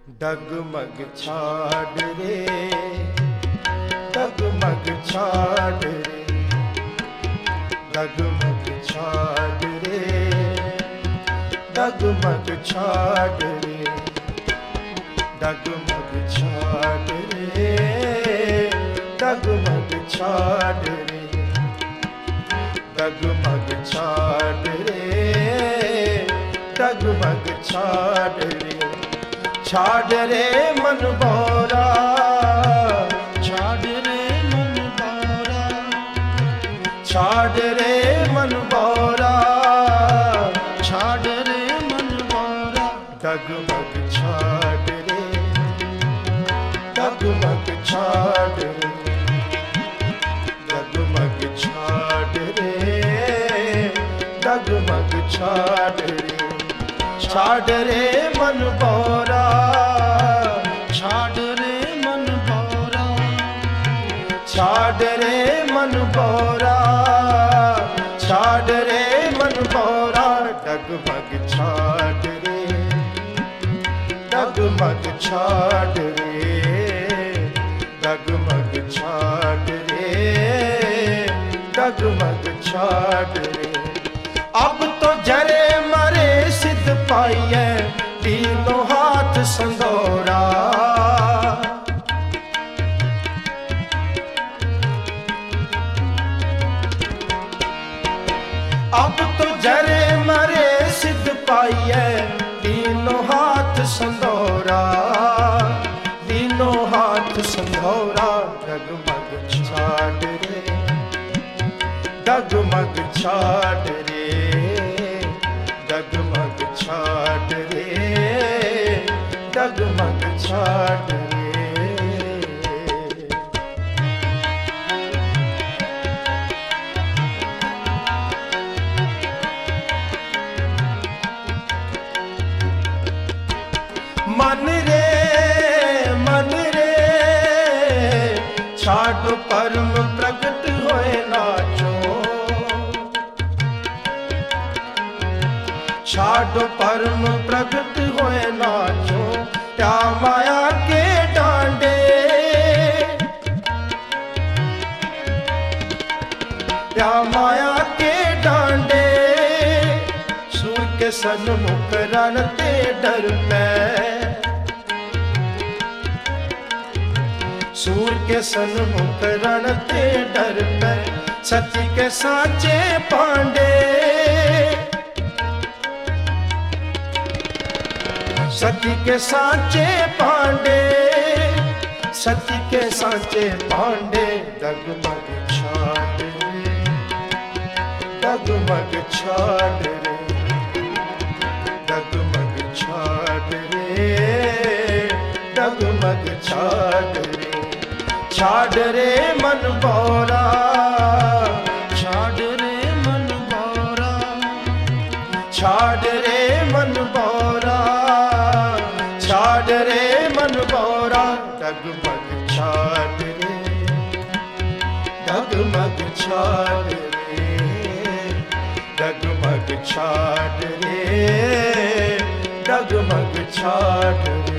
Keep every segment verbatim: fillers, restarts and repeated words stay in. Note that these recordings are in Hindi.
डगमग छाड़ रे, डगमग छाड़ रे, डगमग छाड़ रे, डगमग छाड़ रे, डगमग छाड़ रे, डगमग छाड़ रे, डगमग छाड़ रे, डगमग छाड़ रे, छाड़ रे मन भौरा, छाड़ रे मन भौरा, छाड़ रे मन भौरा, छाड़ रे मन भौरा, डगमग छाड़ रे, डगमग छाड़ रे, डगमग छाड़ रे, डगमग छाड़ रे, छाड़ रे मन भौरा, छाड़ रे मन भौरा, छाड़ रे मन भौरा, छाड़ रे मन भौरा, डगमग छाड़ रे, डगमग छाड़ रे, डगमग छाड़ रे, डगमग छाड़ रे। अब तो जरे मरे सिद्ध पाइए तीनों हाथ संदोरा, अब तो जरे मरे सिद्ध पाइए तीनों हाथ संदोरा, तीनों हाथ संदोरा, डगमग छाड़ रे, डगमग छाड़ रे, डगमग छाड़ रे, डगमग छाड़ रे। मन रे मन रे छाड़ परम प्रगट होए नाचो, छाड़ परम प्रगट होए नाचो, क्या माया के डांडे, क्या माया के डांडे, सूर के सन्मुख रणते डर पे, सूर के सन्मुख रणते डर पे, सती के साचे पांडे, सती के साचे पांडे, सती के साचे पांडे, डगमग छाड़ रे, डगमग छाड़ रे, डगमग छाड़ रे, डगमग छाड़ रे, छाड़ रे मन भौरा, छाड़ रे मन भौरा, छाड़ रे मन भौरा, छाड़ रे मन भौरा, डगमग छाड़ रे, डगमग छाड़ रे, डगमग छाड़ रे, डगमग छाड़ रे।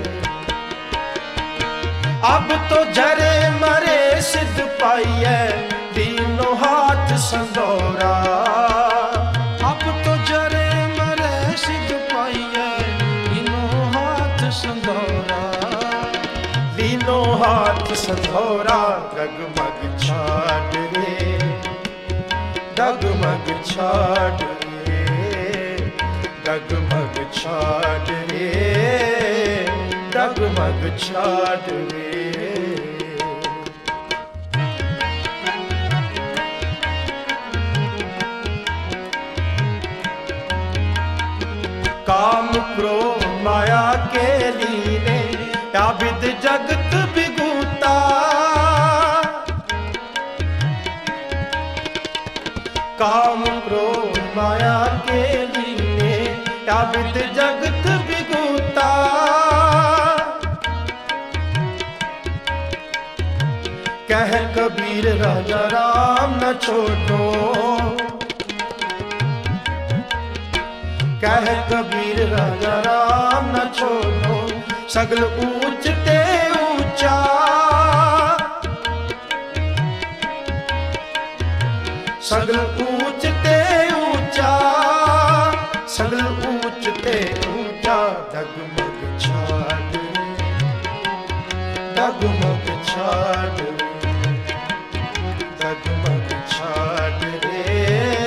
अब तो जरे मरे सिद्ध पाइए तीनों हाथ संदोरा, अब तो जरे मरे सिद्ध पाइए तीनों हाथ संदोरा, तीनों हाथ संदोरा, डगमग छाड़ रे, डगमग छाड़ रे, डगमग छाड़ रे, डगमग छाड़ रे। काम क्रोध माया के लीने याविद जगत बिगूता, काम क्रोध माया के लीने याविद जगत बिगूता, कह कबीर राजा राम न छोड़ो, कह कबीर राजा राम न छोड़ो, सगल ऊंच ते ऊंचा, सगल ऊंच ते ऊंचा, सगल ऊंच ते ऊंचा। डगमग छाड़ डगमग छाड़ डगमग छाड़ रे,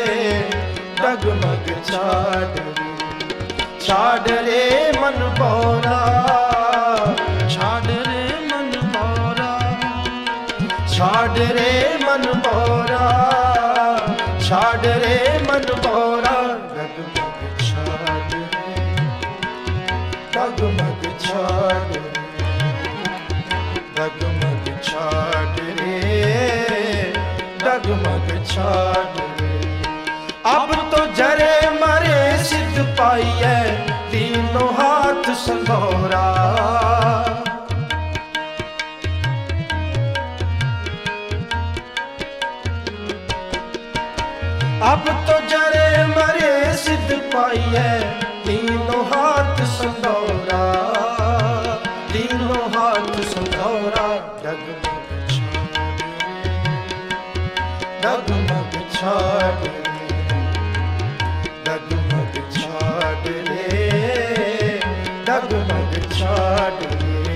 डगमग छाड़ छाड़ रे मन भौरा, छाड़ रे मन भौरा, छाड़ रे मन भौरा, छाड़ रे मन भौरा। डगमग छाड़ रे, डगमग छाड़ रे, डगमग छाड़ रे, डगमग छाड़ रे। अब तो जरे मरे सिद्ध पाइए तीनों हाथ संघोरा, अब तो जरे मरे सिद्ध पाइए तीनों हाथ संघोरा, तीनों हाथ संघोरा। डगमग छाड़ रे, डगमग छाड़ रे, डगमग छाड़ रे।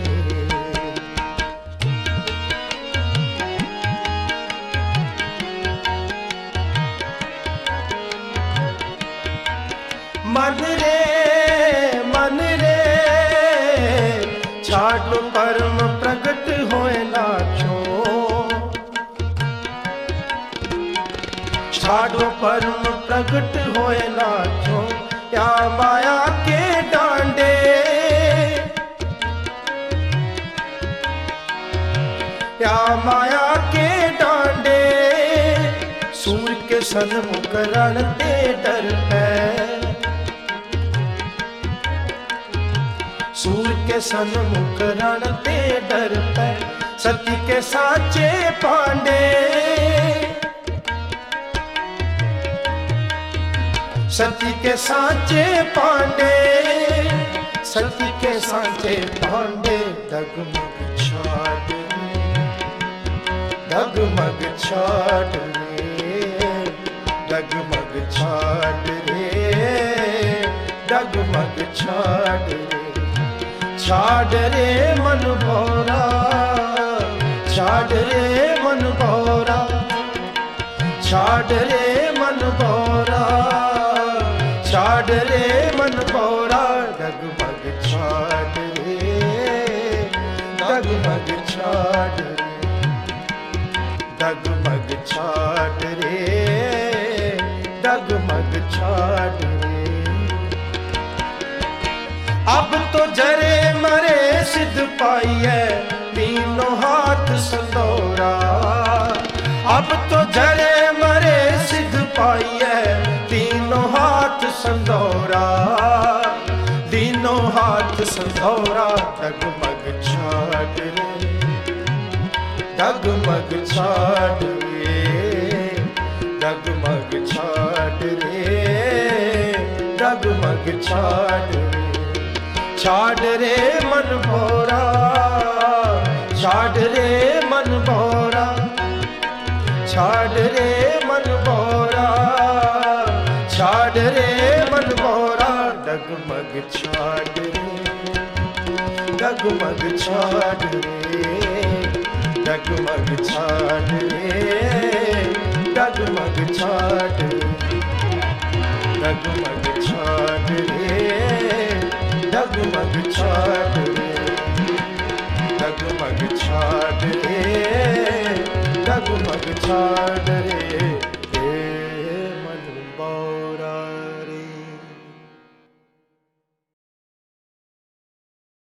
मन रे मन रे छाड़ परम प्रगट होए नाचो, छाड़ो परम प्रगट होए नाचो। या माया के डांडे, या माया के डांडे, सूर के सन्मुख रण ते डर है, सूर के सन्मुख रण ते डर है। सती के साचे पांडे, सती के साचे पांडे, सती के साचे पांडे। डगमग छाड़ रे, डगमग छाड़ रे, डगमग छाड़ रे, डगमग छाड़ रे। छाड़ रे मन भौरा, छाड़ रे मन भौरा, छाड़ रे मन भौरा, छाड़ रे मन भौरा। डगमग छाड़ रे, डगमग छाड़ रे, डगमग छाड़ रे, डगमग छाड़ रे। अब तो जरे मरे सिद्ध पाइए तीनों हाथ संदोरा, अब तो जरे मरे सिद्ध पाइए तीनों हाथ संदोरा, तीनों हाथ संदोरा। डगमग छाड़ रे, डगमग छाड़ रे, डगमग छाड़ रे, डगमग छाड़ रे। छाड़ रे मन भौरा, छाड़ रे मन भौरा, छाड़ रे मन भौरा, छाड़ रे मन भौरा। डगमग छाड़ रे, डगमग छाड़ रे, डगमग छाड़ रे, डगमग छाड़ रे, डगमग छाड़ रे, डगमग छाड़ रे, डगमग छाड़ रे, डगमग छाड़